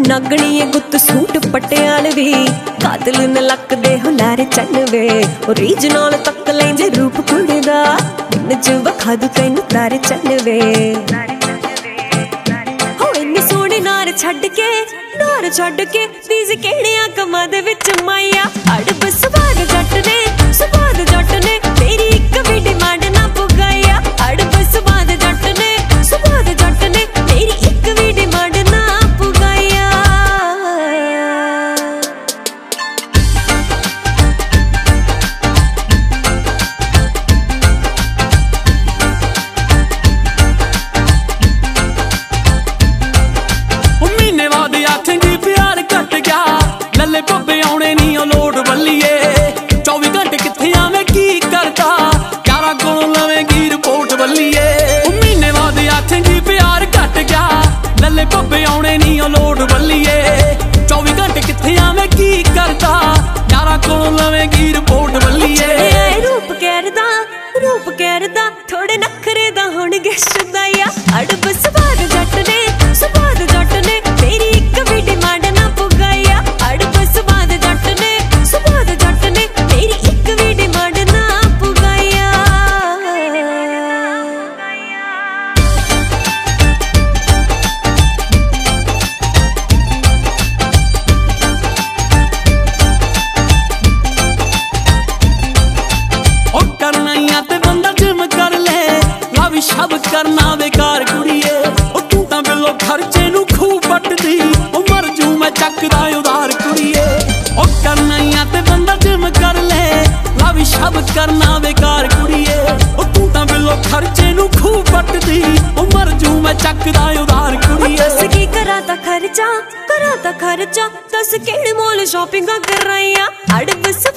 नागणीए गुत्त सूट पटियाल वी कातल न लकदे हुलारे चन वे ओरिजिनल तक लेंजे रूप कुड़ी दा इन च वखा दू तैनू तारे चन वे हो इन्नी सोहनी नार छड्ड के बीज किहड़ियां कमां दे विच माया अड़ब सुभाग जट ने तेरी इक भी डिमांड ना पुगाया अड़ब सुभाग जट ने तेरी इक भी डिमांड ना पुगाया महीने बाद आखेंगी प्यार घट गया लल्ले पब्बे आने नहीं लोड बल्लीए 24 घंटे किथे आवे की करता यारा कोलों लवेगी रिपोर्ट बल्लीए महीने बाद आखेंगी प्यार घट गया लल्ले पब्बे आने नहीं लोड बल्लीए 24 घंटे किथे आवे की करता यारा कोलों लवेगी रिपोर्ट बल्लीए रूप कहरदा थोड़े नखरे दा हुण गिशदा या अड़ब सुभाग जट ने तेरी इक भी डिमांड ना पुगाया अड़ब सुभाग जट ने तेरी इक भी डिमांड ना पुगाया ओ करना या ते बंदा जिम कर ले लव शब करना बेकार कुड़िए ओ तू तां बिलो खर्चे नू खूब पटदी ओ मर जू मैं चकदा उधार कुड़िए ओ करना या ते बंदा जिम कर ले लव शब करना बेकार कुड़िए ओ तू तां बिलो खर्चे नू खूब पटदी ओ मर जू मैं चकदा उधार कुड़िए दस की करा ता खर्चा दस केड़े मॉल शॉपिंग कर रही अड़ब